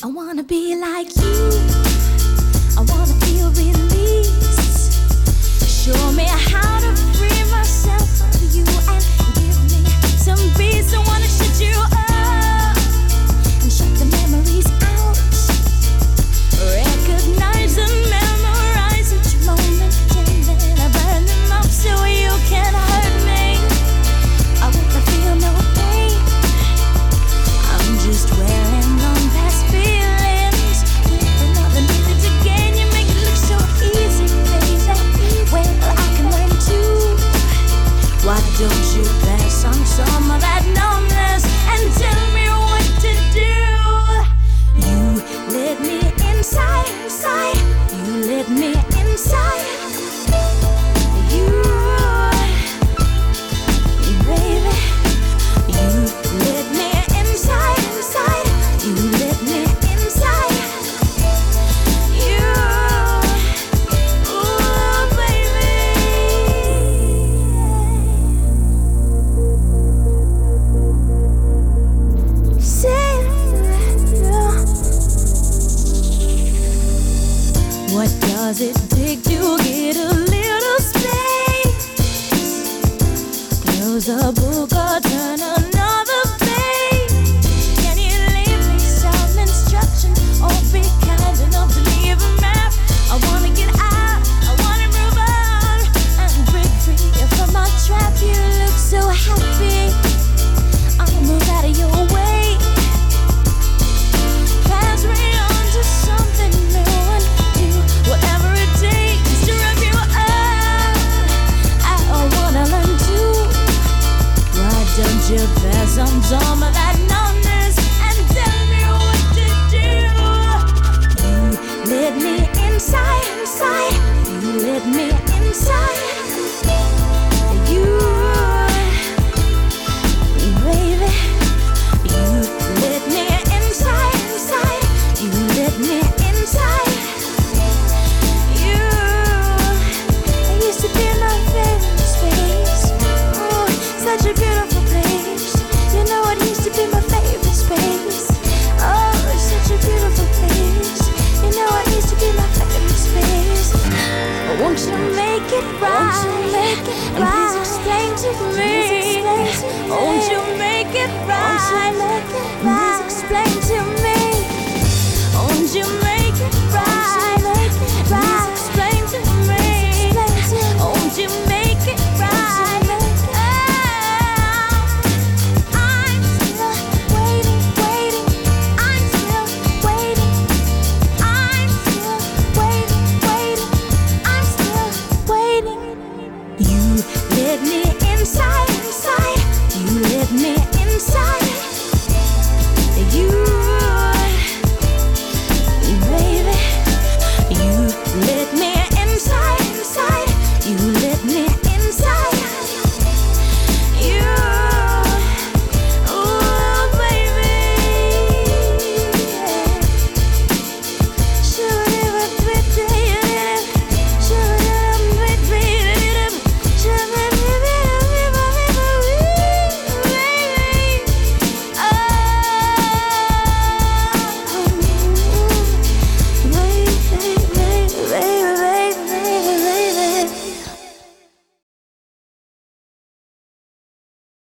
I wanna be like you. I wanna feel released. Show me how to free myself of you and give me some peace. I wanna shut you up and shut the memories out. Recognize and memorize each moment and then I burn them up so you can hurt me. I wanna feel no pain. I'm just wearing on past feelings with another minute to gain. You make it look so easy, baby. Well, I can learn too. Why don't you pass on some of that numbness and tell me what to do? You let me inside. You let me inside. You, baby. You let me inside. You let me inside. You, ooh, baby. Say what does it take to get a little space? Close a book or turn another page. Can you leave me some instruction or be kind enough to leave a map? I wanna get out, I wanna move on and break free from my trap. You look so happy, I'll move out of your way. Pass me on to something new and do whatever it takes to rub you up. I wanna learn too. Why don't you pass on some of that numbness and tell me what to do? You let me inside. You let me inside. You, baby. You let me inside. You let me inside. You used to be my favorite space. Oh, such a beautiful place. You know it used to be my favorite space. Oh, such a beautiful place. You know it used to be my favorite space. Won't you make it right? And please explain to me. Won't you make it right? And please explain to me.